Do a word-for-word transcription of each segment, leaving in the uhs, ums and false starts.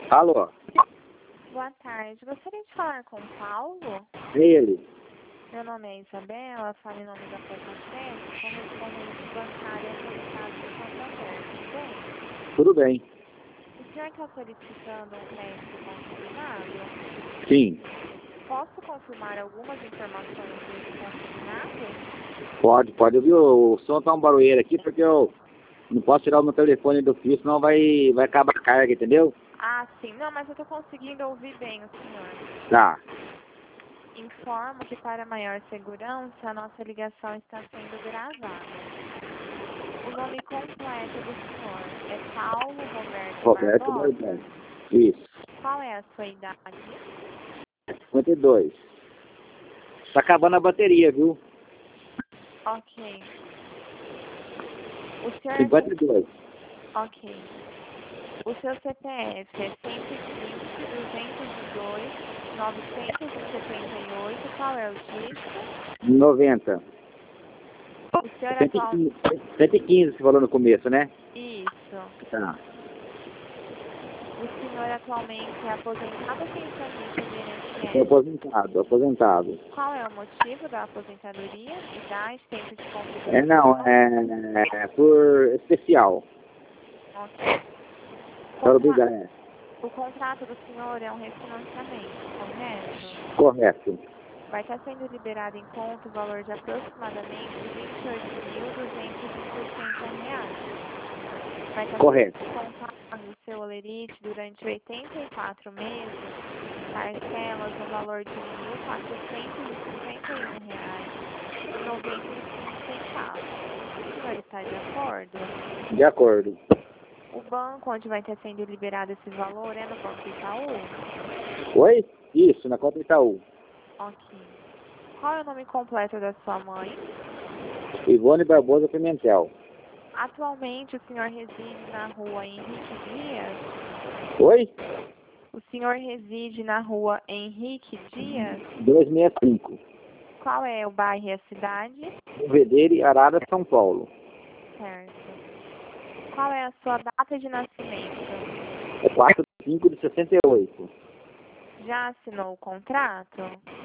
Alô? Boa tarde. Gostaria de falar com o Paulo? Ele. Meu nome é Isabela, falo em nome da Protocet, correspondente bancária autorizado do Santander, tudo bem? Tudo bem. O senhor está solicitando um crédito consignado? Sim. Posso confirmar algumas informações desse consignado? Pode, pode. Eu vi o, o som tá um barulheiro aqui porque eu não posso tirar o meu telefone do fio, senão vai, vai acabar a carga, entendeu? Ah, sim. Não, mas eu estou conseguindo ouvir bem o senhor. Tá. Informo que para maior segurança a nossa ligação está sendo gravada. O nome completo do senhor é Paulo Roberto, Roberto Barbosa? Barbosa. Isso. Qual é a sua idade? cinquenta e dois. Tá acabando a bateria, viu? Ok. O senhor... cinquenta e dois. Ok. O seu C P F é cento e vinte, duzentos e dois, novecentos e setenta e oito. Qual é o dígito? noventa. O senhor atual... cento e quinze você falou no começo, né? Isso. Tá. O senhor atualmente é aposentado ou pensionista de Tô I N S S? aposentado, aposentado. Qual é o motivo da aposentadoria? Idade, tempo de contribuição? É, não, é, é por especial. Ok. Para Contra... obrigar, é. O contrato do senhor é um refinanciamento, correto? Correto. Vai estar sendo liberado em conta o valor de aproximadamente vinte e oito mil duzentos e sessenta reais. Vai estar Correto. sendo contado o seu olerite durante oitenta e quatro meses, parcelas no valor de mil quatrocentos e cinquenta e um reais e noventa e cinco centavos. O senhor está de acordo? De acordo. O banco onde vai estar sendo liberado esse valor é no Banco Itaú? Oi? Isso, na conta Itaú. Ok. Qual é o nome completo da sua mãe? Ivone Barbosa Pimentel. Atualmente o senhor reside na rua Henrique Dias? Oi? O senhor reside na rua Henrique Dias? duzentos e sessenta e cinco. Qual é o bairro e a cidade? Vedeira, Arara, São Paulo. Certo. Qual é a sua data de nascimento? É quatro de cinco de sessenta e oito. Já assinou o contrato?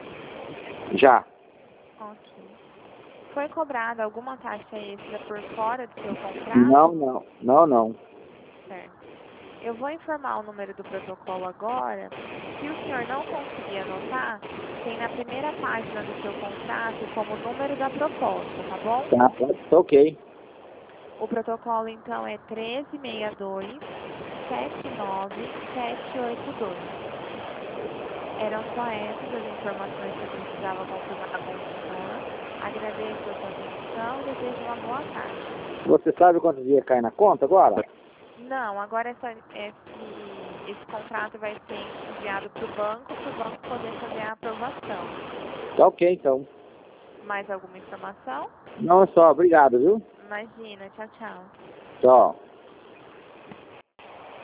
Já. Ok. Foi cobrada alguma taxa extra por fora do seu contrato? Não, não. Não, não. Certo. Eu vou informar o número do protocolo agora. Se o senhor não conseguir anotar, tem na primeira página do seu contrato como número da proposta, tá bom? Tá, pode, tá ok. O protocolo, então, é treze sessenta e dois, setenta e nove, setecentos e oitenta e dois. Eram só essas as informações que eu precisava confirmar com o senhor. Agradeço a sua atenção e desejo uma boa tarde. Você sabe quantos dias cai na conta agora? Não, agora essa, esse, esse contrato vai ser enviado para o banco, para o banco poder fazer a aprovação. Tá ok, então. Mais alguma informação? Não é só. Obrigado, viu? Imagina, tchau, tchau. Tchau.